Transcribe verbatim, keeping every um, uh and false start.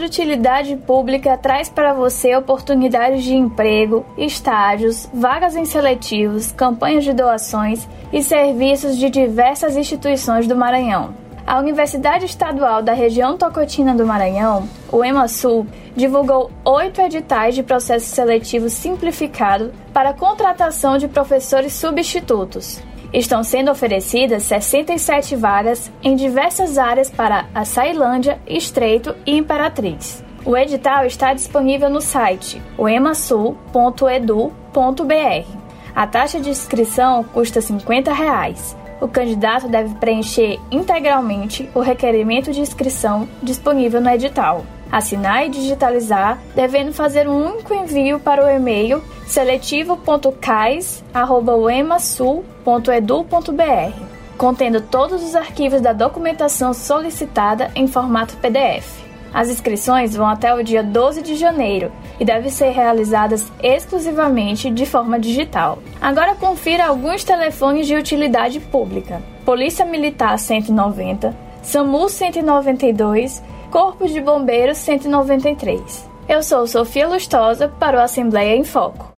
de Utilidade Pública traz para você oportunidades de emprego, estágios, vagas em seletivos, campanhas de doações e serviços de diversas instituições do Maranhão. A Universidade Estadual da Região Tocantina do Maranhão, o EMASul, divulgou oito editais de processo seletivo simplificado para a contratação de professores substitutos. Estão sendo oferecidas sessenta e sete vagas em diversas áreas para Açailândia, Estreito e Imperatriz. O edital está disponível no site o emasul ponto edu ponto br. A taxa de inscrição custa cinquenta reais. O candidato deve preencher integralmente o requerimento de inscrição disponível no edital, assinar e digitalizar, devendo fazer um único envio para o e-mail seletivo ponto cais arroba emasul ponto edu ponto br, contendo todos os arquivos da documentação solicitada em formato P D F. As inscrições vão até o dia doze de janeiro e devem ser realizadas exclusivamente de forma digital. Agora confira alguns telefones de utilidade pública: Polícia Militar cento e noventa, SAMU cento e noventa e dois, Corpo de Bombeiros cento e noventa e três. Eu sou Sofia Lustosa para o Assembleia em Foco.